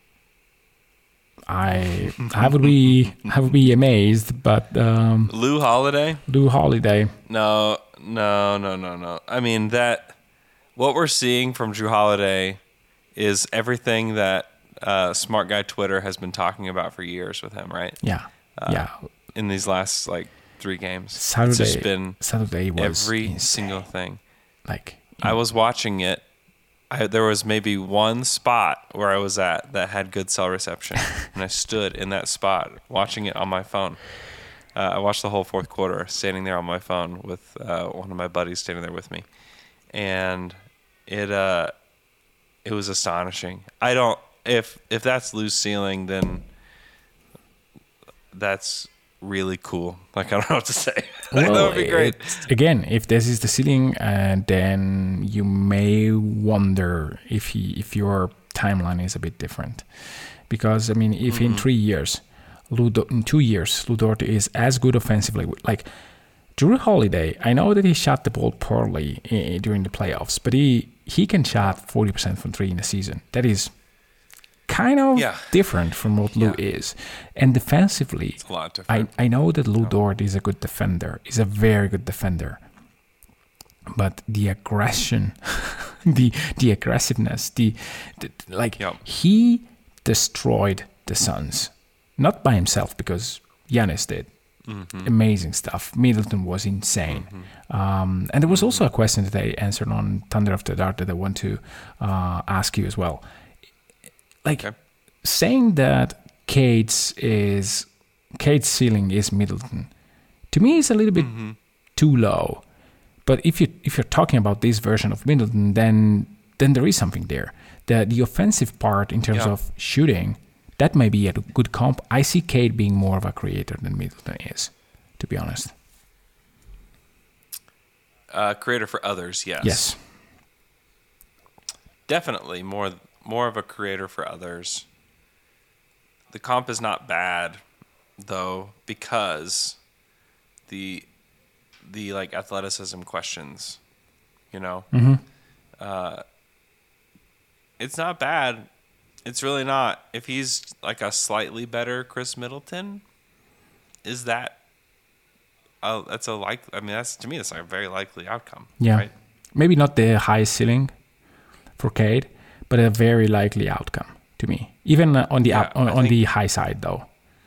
C: I I would be I would be amazed, but um,
B: Lou Holiday?
C: Lou Holiday.
B: No, no, no, no, no. I mean that what we're seeing from Drew Holiday is everything that uh, Smart Guy Twitter has been talking about for years with him, right?
C: Yeah,
B: Uh,
C: yeah.
B: In these last like three games,
C: Saturday,
B: it's just been
C: Saturday was
B: every
C: insane.
B: single thing.
C: Like
B: I was watching it. I, there was maybe one spot where I was at that had good cell reception, and I stood in that spot watching it on my phone. Uh, I watched the whole fourth quarter, standing there on my phone with uh, one of my buddies standing there with me, and it uh, it was astonishing. I don't if if that's Lou's ceiling, then that's really cool. Like I don't know what to say. Like, that would be great.
C: it- again, if this is the ceiling, uh, then you may wonder if he, if your timeline is a bit different, because I mean, if
B: Mm-hmm.
C: in three years, Lou, Do- in two years, Lou Dort is as good offensively, like Drew Holiday. I know that he shot the ball poorly i- during the playoffs, but he he can shot forty percent from three in the season. That is kind of
B: Yeah.
C: different from what Lou
B: Yeah.
C: is, and defensively.
B: It's a lot
C: I,
B: different.
C: I know that Lou Dort is a good defender. He's a very good defender. But the aggression, the the aggressiveness, the, the like
B: Yep.
C: he destroyed the Suns. Not by himself, because Giannis did.
B: Mm-hmm.
C: Amazing stuff. Middleton was insane. Um, and there was also a question that I answered on Thunder After Dark that I want to uh, ask you as well. Like,
B: Okay.
C: saying that Cade's is Cade's ceiling is Middleton, to me is a little bit
B: Mm-hmm.
C: too low. But if you if you're talking about this version of Middleton, then then there is something there. The the offensive part in terms
B: Yeah.
C: of shooting, that may be a good comp. I see Cade being more of a creator than Middleton is, to be honest.
B: Uh, creator for others, yes.
C: Yes.
B: Definitely more more of a creator for others. The comp is not bad though, because the the like athleticism questions, you know.
C: Mm-hmm.
B: Uh, it's not bad. It's really not. If he's like a slightly better Chris Middleton, is that uh, that's a like I mean that's to me that's like a very likely outcome.
C: Yeah.
B: Right?
C: Maybe not the highest ceiling for Cade, but a very likely outcome to me. Even uh, on the
B: Yeah,
C: up, on,
B: I
C: on
B: think-
C: the high side, though.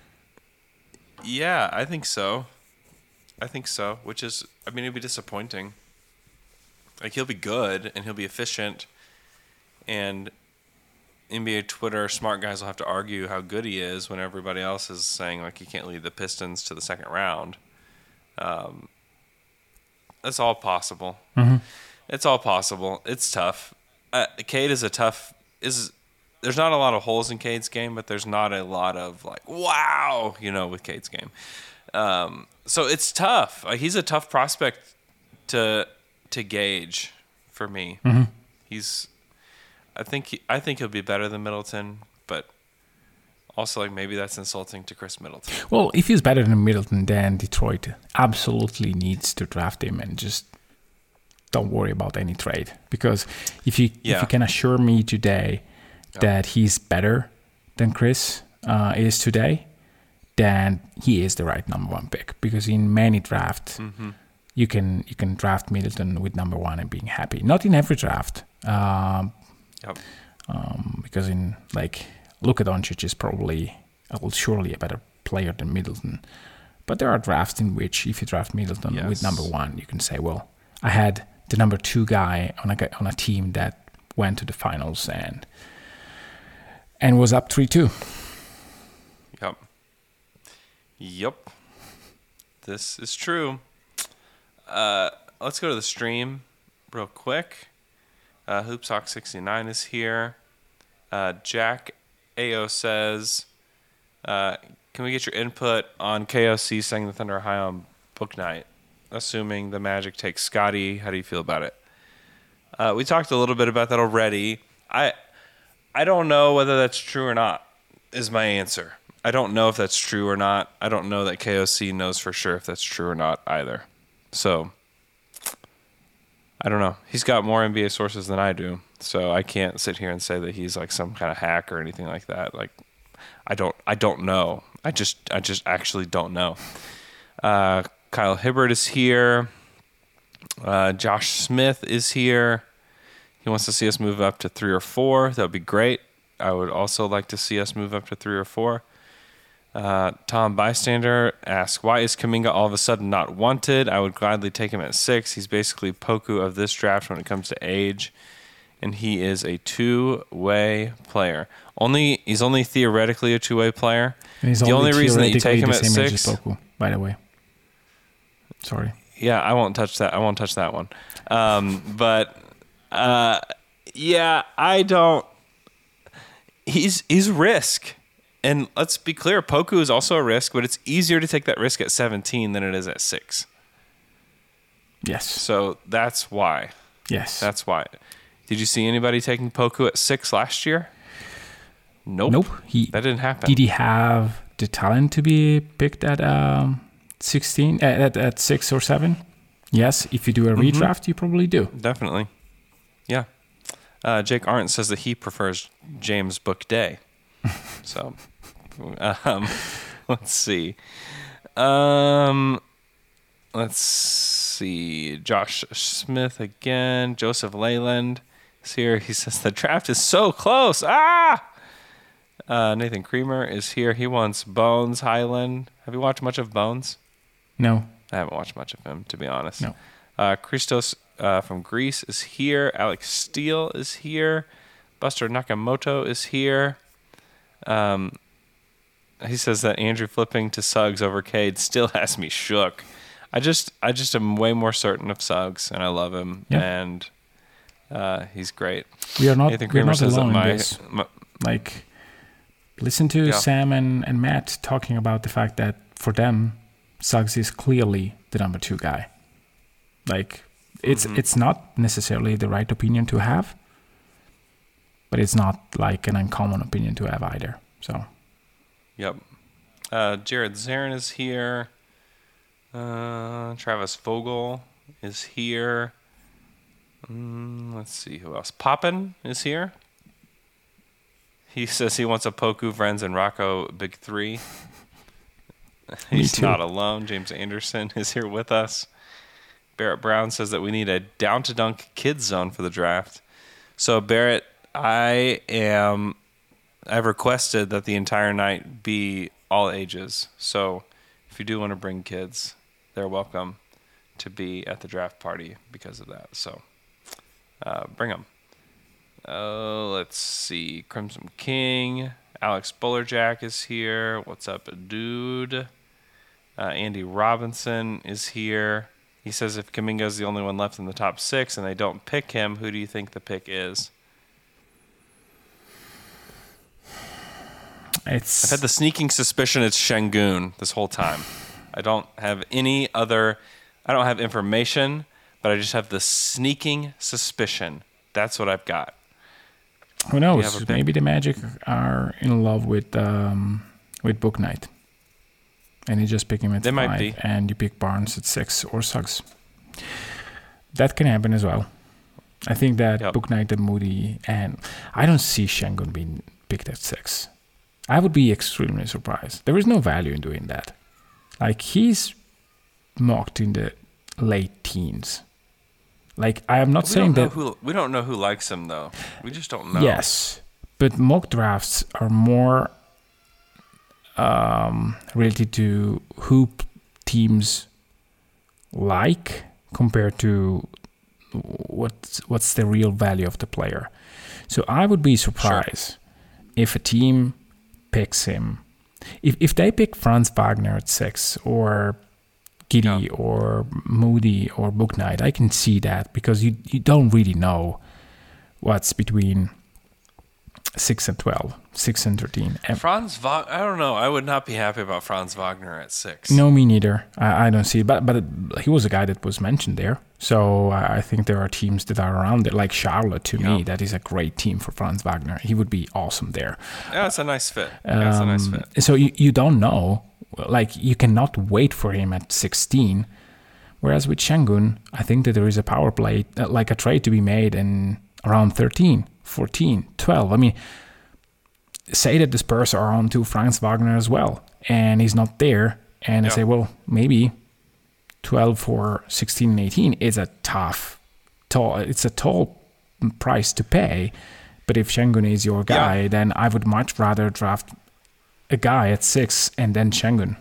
B: Yeah, I think so. I think so. Which is, I mean, it'd be disappointing. Like he'll be good and he'll be efficient, and N B A Twitter smart guys will have to argue how good he is when everybody else is saying like he can't lead the Pistons to the second round. Um, that's all possible.
C: Mm-hmm.
B: It's all possible. It's tough. Uh, Cade is a tough. Is there's not a lot of holes in Cade's game, but there's not a lot of like wow, you know, with Cade's game. Um, so it's tough. Like, he's a tough prospect to to gauge for me.
C: Mm-hmm.
B: He's. I think he, I think he'll be better than Middleton, but also like maybe that's insulting to Chris Middleton.
C: Well, if he's better than Middleton, then Detroit absolutely needs to draft him and just don't worry about any trade. Because if you
B: Yeah.
C: if you can assure me today that he's better than Chris uh, is today, then he is the right number one pick. Because in many drafts,
B: Mm-hmm.
C: you can you can draft Middleton with number one and being happy. Not in every draft. Um,
B: Yep.
C: um, because in like Luka Doncic is probably uh, well, surely a better player than Middleton, But there are drafts in which, if you draft Middleton
B: Yes.
C: with number one, you can say, well, I had the number two guy on a gu- on a team that went to the finals and and was up three two.
B: Yep. Yep. This is true. Uh, let's go to the stream real quick. Uh, Hoopsock sixty-nine is here. Uh, Jack A O says, uh, can we get your input on K O C setting the Thunder high on book night? Assuming the Magic takes Scotty, how do you feel about it? Uh, we talked a little bit about that already. I I don't know whether that's true or not, is my answer. I don't know if that's true or not. I don't know that K O C knows for sure if that's true or not either. So, I don't know. He's got more N B A sources than I do, so I can't sit here and say that he's like some kind of hack or anything like that. Like, I don't, I don't know. I just, I just actually don't know. Uh, Kyle Hibbert is here. Uh, Josh Smith is here. He wants to see us move up to three or four. That would be great. I would also like to see us move up to three or four. Uh, Tom Bystander asks, why is Kuminga all of a sudden not wanted? I would gladly take him at six. He's basically Poku of this draft when it comes to age, and he is a two-way player. Only He's only theoretically a two-way player.
C: And he's
B: the only reason that you
C: theoretically
B: take him
C: the
B: at
C: same age
B: six...
C: as Poku, by the way. Sorry.
B: Yeah, I won't touch that. I won't touch that one. Um, but uh, yeah, I don't. He's he's risk, and let's be clear. Poku is also a risk, but it's easier to take that risk at seventeen than it is at six.
C: Yes.
B: So that's why.
C: Yes.
B: That's why. Did you see anybody taking Poku at six last year? Nope.
C: Nope. He,
B: that didn't happen.
C: Did he have the talent to be picked at um, sixteen, uh, at, at six or seven? Yes. If you do a redraft, mm-hmm. you probably do.
B: Definitely. Yeah. Uh, Jake Arndt says that he prefers James Book Day. So, um, let's see. Um, let's see. Josh Smith again. Joseph Leyland is here. He says the draft is so close. Ah! Uh, Nathan Creamer is here. He wants Bones Highland. Have you watched much of Bones?
C: No.
B: I haven't watched much of him, to be honest.
C: No.
B: Uh, Christos uh, from Greece is here. Alex Steele is here. Buster Nakamoto is here. Um, he says that Andrew flipping to Suggs over Cade still has me shook. I just, I just am way more certain of Suggs, and I love him,
C: yeah.
B: and uh, he's great.
C: We are not,
B: Nathan
C: we are
B: Kramer
C: not
B: says
C: alone
B: that my,
C: in this.
B: my
C: like, listen to
B: yeah.
C: Sam and, and Matt talking about the fact that for them, Suggs is clearly the number two guy. Like, it's mm-hmm. it's not necessarily the right opinion to have, but it's not like an uncommon opinion to have either. So,
B: yep. Uh, Jared Zarin is here. Uh, Travis Vogel is here. Mm, let's see who else. Poppin is here. He says he wants a Poku, Friends, and Rocco Big Three. He's not alone. James Anderson is here with us. Barrett Brown says that we need a down-to-dunk kids zone for the draft. So, Barrett, I am... I've requested that the entire night be all ages. So, if you do want to bring kids, they're welcome to be at the draft party because of that. So, uh, bring them. Uh, let's see. Crimson King. Alex Bullerjack is here. What's up, dude? Uh, Andy Robinson is here. He says if Kuminga is the only one left in the top six and they don't pick him, who do you think the pick is?
C: It's...
B: I've had the sneaking suspicion it's Şengün this whole time. I don't have any other... I don't have information, but I just have the sneaking suspicion. That's what I've got.
C: Who knows? Maybe the Magic are in love with um, with Book Night. And you just pick him at
B: they
C: five,
B: might be.
C: And you pick Barnes at six or Suggs. That can happen as well. I think that yep. Book Night and Moody, and I don't see Şengün being picked at six. I would be extremely surprised. There is no value in doing that. Like, he's mocked in the late teens. Like, I am not
B: we
C: saying
B: don't
C: that...
B: Who, we don't know who likes him, though. We just don't know.
C: Yes, but mock drafts are more um, related to who teams like compared to what's what's the real value of the player. So I would be surprised sure. if a team picks him. If if they pick Franz Wagner at six or Giddy yeah. or Moody or Bouknight, I can see that because you you don't really know what's between six and twelve, six and thirteen.
B: Franz Wagner, I don't know. I would not be happy about Franz Wagner at six.
C: No, me neither. I, I don't see it. But, but it, he was a guy that was mentioned there. So I think there are teams that are around it, like Charlotte to yeah. me. That is a great team for Franz Wagner. He would be awesome there.
B: Yeah, it's a nice fit. Um, yeah, it's a nice fit.
C: So you, you don't know. Like, you cannot wait for him at sixteen. Whereas with Şengün, I think that there is a power play, like a trade to be made in around thirteen, fourteen, twelve. I mean, say that the Spurs are on to Franz Wagner as well, and he's not there, and yeah. I say, well, maybe twelve for sixteen and eighteen is a tough, tall, it's a tall price to pay. But if Şengün is your guy, yeah. then I would much rather draft a guy at six and then Şengün.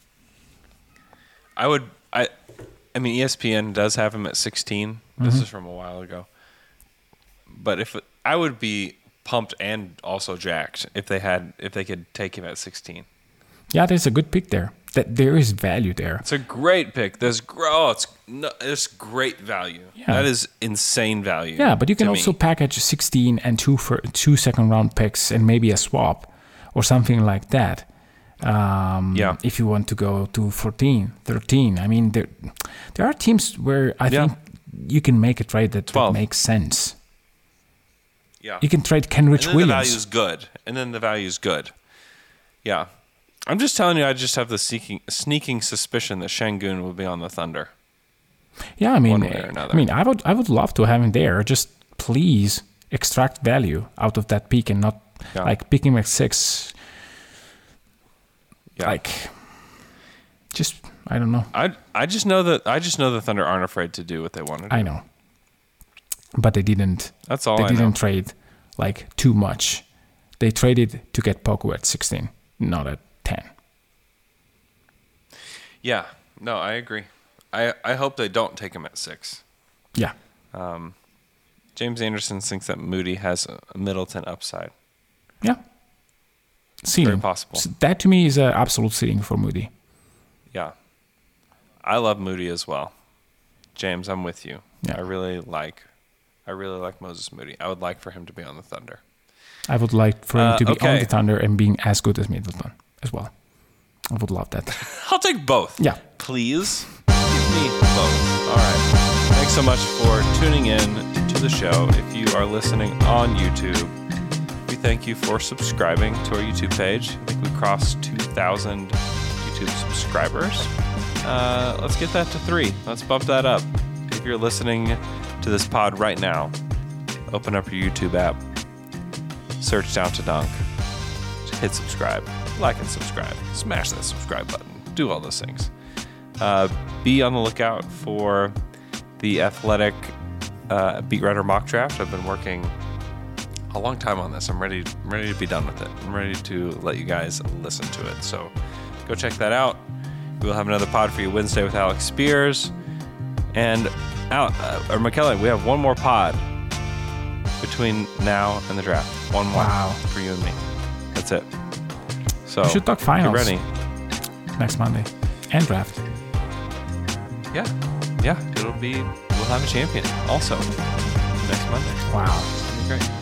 B: I would, I, I mean, E S P N does have him at sixteen. This mm-hmm. is from a while ago. But if I would be pumped and also jacked if they had if they could take him at sixteen.
C: Yeah, there's a good pick there. That there is value there.
B: It's a great pick. There's oh, it's no, it's great value. Yeah. That is insane value.
C: Yeah, but you can
B: to
C: also
B: me.
C: package sixteen and two for two second round picks and maybe a swap or something like that. Um,
B: yeah.
C: If you want to go to fourteen, thirteen. I mean, there there are teams where I yeah. think you can make a trade that, that makes sense.
B: Yeah.
C: You can trade Kenrich
B: and then
C: Williams.
B: The value is good. And then the value is good. Yeah. I'm just telling you, I just have the seeking, sneaking suspicion that Şengün will be on the Thunder.
C: Yeah, I mean,
B: one way or another.
C: I mean, I would, I would love to have him there. Just please extract value out of that pick and not yeah. like picking him at six.
B: Yeah.
C: Like, just I don't know.
B: I I just know that I just know the Thunder aren't afraid to do what they want to do.
C: I know, but they didn't.
B: That's all.
C: They
B: I
C: didn't
B: know.
C: trade like too much. They traded to get Poku at sixteen, not at ten.
B: Yeah, no, I agree. I, I hope they don't take him at six.
C: Yeah.
B: Um, James Anderson thinks that Moody has a Middleton upside.
C: Yeah. Ceiling.
B: Very possible.
C: So that to me is an absolute ceiling for Moody.
B: Yeah. I love Moody as well. James, I'm with you.
C: Yeah.
B: I really like I really like Moses Moody. I would like for him to be on the Thunder.
C: I would like for him
B: uh,
C: to be
B: okay.
C: on the Thunder and being as good as Middleton as well. I would love that.
B: I'll take both.
C: Yeah.
B: Please give me both. All right. Thanks so much for tuning in to the show. If you are listening on YouTube, we thank you for subscribing to our YouTube page. I think we crossed two thousand YouTube subscribers. Uh, let's get that to three. Let's bump that up. If you're listening to this pod right now, open up your YouTube app, search Down to Dunk, hit subscribe, like and subscribe, smash that subscribe button, do all those things. Uh, be on the lookout for the Athletic uh, Beat Writer mock draft. I've been working a long time on this. I'm ready, I'm ready to be done with it. I'm ready to let you guys listen to it. So go check that out. We'll have another pod for you Wednesday with Alex Spears. And Al, uh, or McKellen, we have one more pod between now and the draft. One more
C: wow.
B: for you and me. That's it. So
C: we should talk finals.
B: Get ready.
C: Next Monday. And draft.
B: Yeah. Yeah. It'll be, we'll have a champion also next Monday.
C: Wow.
B: It'll be great.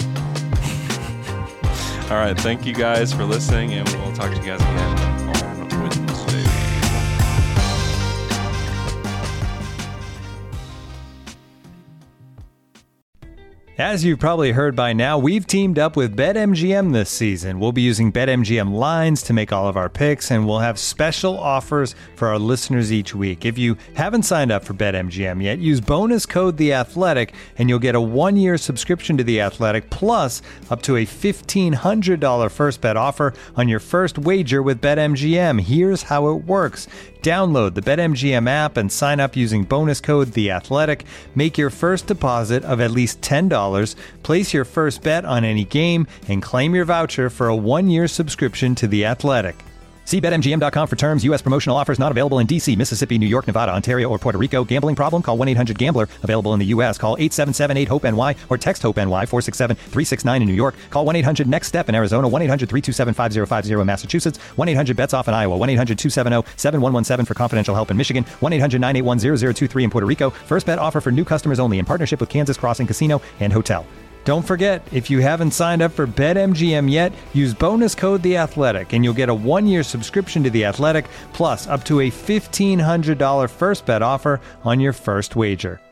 B: All right. Thank you guys for listening, and we'll talk to you guys again on Wednesday.
E: As you've probably heard by now, we've teamed up with BetMGM this season. We'll be using BetMGM lines to make all of our picks, and we'll have special offers for our listeners each week. If you haven't signed up for BetMGM yet, use bonus code The Athletic, and you'll get a one-year subscription to The Athletic, plus up to a fifteen hundred dollars first bet offer on your first wager with BetMGM. Here's how it works. Download the BetMGM app and sign up using bonus code The Athletic. Make your first deposit of at least ten dollars, place your first bet on any game, and claim your voucher for a one-year subscription to The Athletic.
F: See Bet M G M dot com for terms. U S promotional offers not available in D C, Mississippi, New York, Nevada, Ontario, or Puerto Rico. Gambling problem? Call one eight hundred gambler. Available in the U S. Call eight seven seven eight hope N Y or text HOPE-NY four six seven three six nine in New York. Call one eight hundred next step in Arizona. one eight hundred three two seven five zero five zero in Massachusetts. one eight hundred bets off in Iowa. one eight hundred two seven zero seven one one seven for confidential help in Michigan. one eight hundred nine eight one zero zero two three in Puerto Rico. First bet offer for new customers only in partnership with Kansas Crossing Casino and Hotel. Don't forget, if you haven't signed up for BetMGM yet, use bonus code The Athletic, and you'll get a one-year subscription to The Athletic, plus up to a fifteen hundred dollars first bet offer on your first wager.